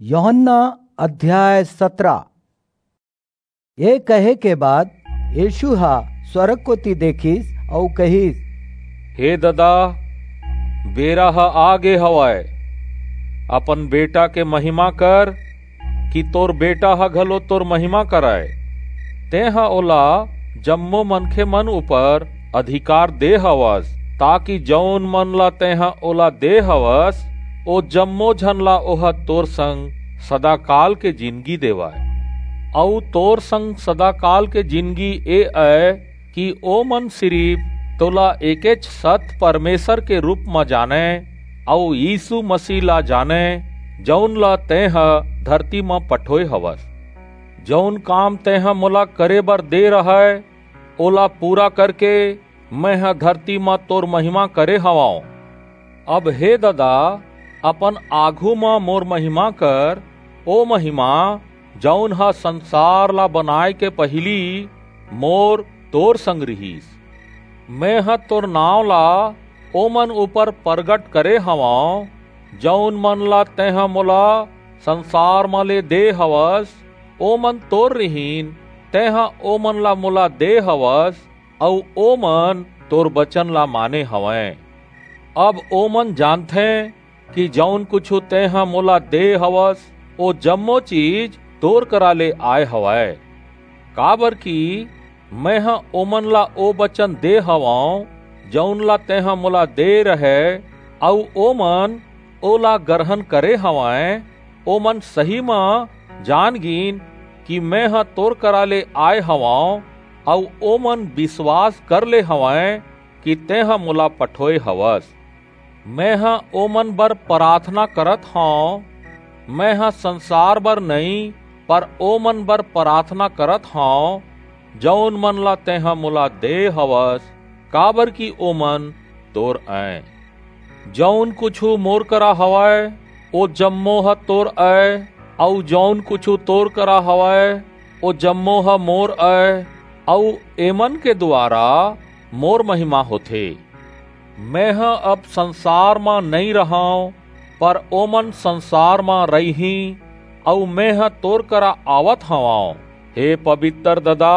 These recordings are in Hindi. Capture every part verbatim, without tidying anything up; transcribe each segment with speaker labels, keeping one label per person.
Speaker 1: यूहन्ना अध्याय सत्रह। ये कहे के बाद यीशु हा स्वर्ग को ती देखीस और कहीस,
Speaker 2: हे ददा, बेरा हा आगे हवाय, अपन बेटा के महिमा कर कि तोर बेटा हा घलो तोर महिमा कराए। ते हा ओला जम्मो मनखे मन ऊपर अधिकार दे हवस, ताकि जौन मन ला ते हा ओला दे हवस ओ जम्मो झन ला ओहा तोर संग सदा काल के जिंदगी देवाय। औ तोर संग सदा काल के जिंदगी ए है कि ओ मन सिर्फ तोला एकेच सत परमेश्वर के रूप में जाने औ यीशु मसीह ला जाने, जौन ला तेह धरती में पठोय हवस। जौन काम तेह मोला करे बर दे रहा है ओला पूरा करके मैं हा धरती में तोर महिमा करे हवाओ। अब हे ददा, अपन आघू में मोर महिमा कर, ओ महिमा जौन हा संसार ला बनाए के पहली मोर तोर संग रहीस। मैं हा तोर नाव ला ओ मन ऊपर प्रगट करे हवाओ, जौन मन ला तेह मोला संसार में ले दे हवस। ओ मन तोर रहीन, तेह ओ मन ला मोला दे हवस, औ ओ मन तोर बचन ला माने हवै। अब ओ मन जानते कि जौन कुछ तेह मोला दे हवस ओ जम्मो चीज तोर करा ले आए हवाय। काबर की मैं हा ओमन ला ओ बचन दे हवाओ जौन ला तेह मोला दे रहे, औ ओमन ओला ग्रहण करे हवाए। ओमन सही में जान गिन कि मैं हा तोर करा ले आए हवाओ, औ ओमन विश्वास कर ले हवाए कि तेह मोला पठोए हवस। मैं हा ओमन बर प्रार्थना करत हूँ। मैं हा संसार बर नहीं पर ओमन बर प्रार्थना करत हूँ, जौन मन ला तेह मोला दे हवस, काबर की ओमन तोर आए। जौन कुछु मोर करा हवाय ओ जम्मो हा तोर आए, औ जौन कुछु तोर करा हवाय ओ जम्मो हा मोर आए, औ एमन के द्वारा मोर महिमा होथे। मैं हा अब संसार में नहीं रहाऊं, पर ओमन संसार में रही, औ मैं हा तोर करा आवत हवाओ। हे पवित्र ददा,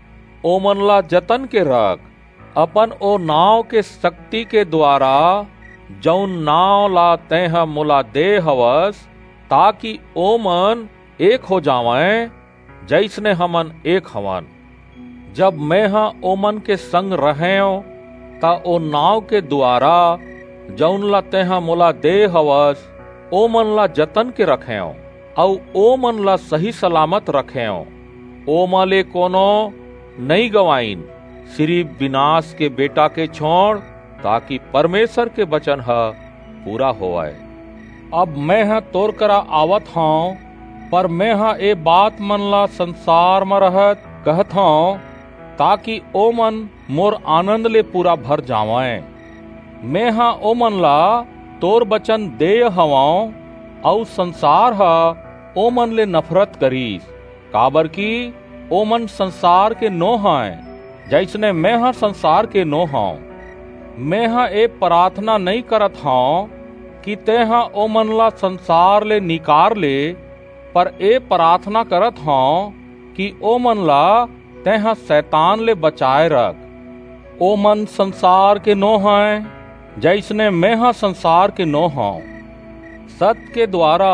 Speaker 2: ओमन ला जतन के रख, अपन ओ नाव के शक्ति के द्वारा जौन नाव ला तेह मोला दे हवस, ताकि ओमन एक हो जावें जैसने हमन एक हवन। जब मैं हा ओमन के संग रहें ता ओ नाव के द्वारा जौन ला तेह मोला दे हवस ओमन ला जतन के रखें, औ ओमन ला सही सलामत रखें। ओमा ले कोनो नहीं गवाइन, सिर्फ विनाश के बेटा के छोड़, ताकि परमेश्वर के वचन हा पूरा होवाए। अब मैं हा तोर करा आवत हूँ, पर मैं हा ए बात मन ला संसार में रहत कहत हूँ, ताकि ओ मन मोर आनंद ले पूरा भर जावें। मैं हा ओ मन ला तोर बचन दे हवाओ, औ संसार हा ओ मन ले नफरत करीस, काबर की ओ मन संसार के नो हैं, जैसने मैं हा संसार के नो हूँ। मैं हा ए प्रार्थना नहीं करत हूँ कि तेह ओ मन ला संसार ले निकार ले, पर ए प्रार्थना करत हूँ कि ओ मन ला तेह शैतान ले बचाए रख। ओ मन संसार के नो हैं, जैसने मैं हा संसार के नो हूँ। सत्य के द्वारा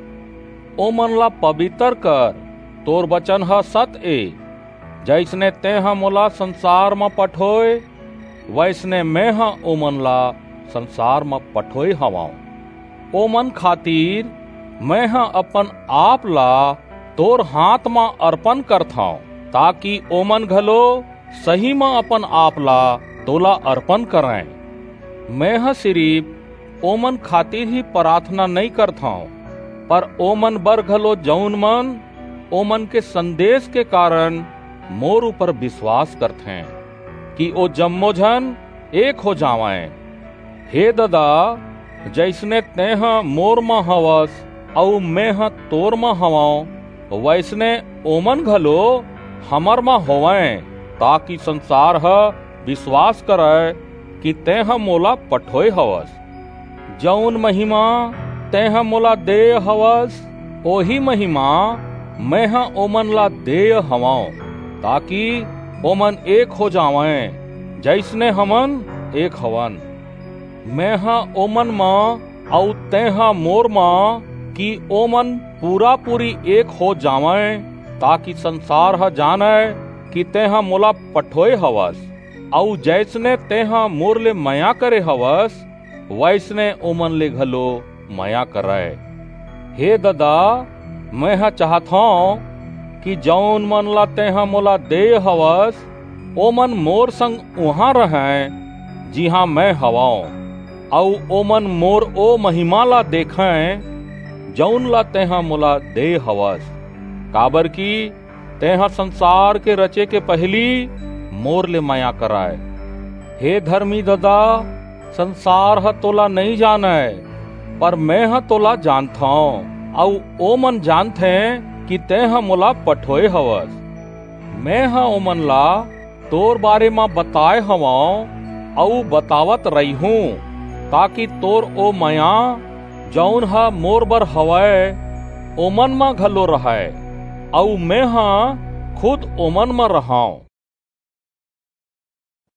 Speaker 2: ओ मन ला पवित्र कर, तोर वचन हा सत ए। जैसने तेह मोला संसार में पठोए, वैसने मैं हा ओ मन ला संसार में पठोए हवाओ। ओ मन खातिर मैं हा अपन आप ला तोर हाथ में अर्पण करथां, ताकि ओमन घलो सही में अपन आप ला तोला अर्पण करें। मैं हा सिर्फ ओमन खातिर ही प्रार्थना नहीं करता, पर ओमन बर घलो जौन मन ओमन के संदेश के कारण मोर ऊपर विश्वास करते हैं, कि ओ जम्मो झन एक हो जावें। हे ददा, जैसने तेह मोर में हवस औ मैं हा तोर में हवाओ, वैसने ओमन घलो हमर में होवें, ताकि संसार हा विश्वास करे कि तेह मोला पठोए हवस। जौन महिमा तेह मोला दे हवस ओही महिमा मैं हा ओमन ला देय हवाऊं, ताकि ओमन एक हो जावें जैसने हमन एक हवन। मैं हा ओमन माँ औ तेहा मोर माँ कि ओमन पूरा पूरी एक हो जावें, ताकि संसार हा जाने कि तेहा मोला पठोए हवस, औ जैसने तेहा मोर ले माया करे हवस वैसने ओमन ले घलो माया करे। हे ददा, मैं हा चाहत हूँ कि जौन मन ला तेहा मोला दे हवस ओमन मोर संग उहाँ रहें जिहाँ मैं हवाऊं, औ ओमन मोर ओ महिमा ला देखें जौन ला तेहा मोला दे हवस, काबर की तेहा संसार के रचे के पहली मोर ले माया कराए। हे धर्मी ददा, संसार ह तोला नहीं जाने, पर मैं ह तोला जानता हूँ, औ ओमन जानते कि तेहा मोला पठोए हवस। मैं हा ओमन ला तोर बारे में बताए हवाऊं औ बतावत रही हूँ, ताकि तोर ओ माया जौन हा मोर बर हवै ओमन मा घलो रहे, औ मैं हा खुद ओमन मा रहाऊं।